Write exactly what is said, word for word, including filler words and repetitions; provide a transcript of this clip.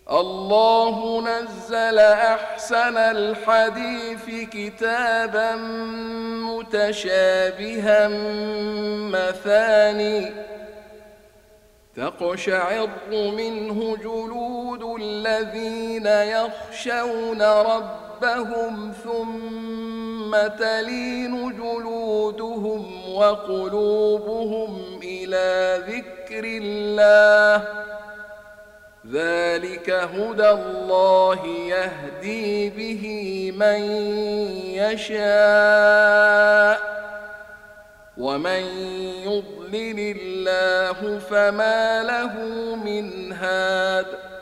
الله نزل أحسن الحديث كتابا متشابها مثاني تقشعر منه جلود الذين يخشون ربهم ثم تلين جلودهم وقلوبهم إلى ذكر الله ذلك هدى الله يهدي به من يشاء ومن يضلل الله فما له من هاد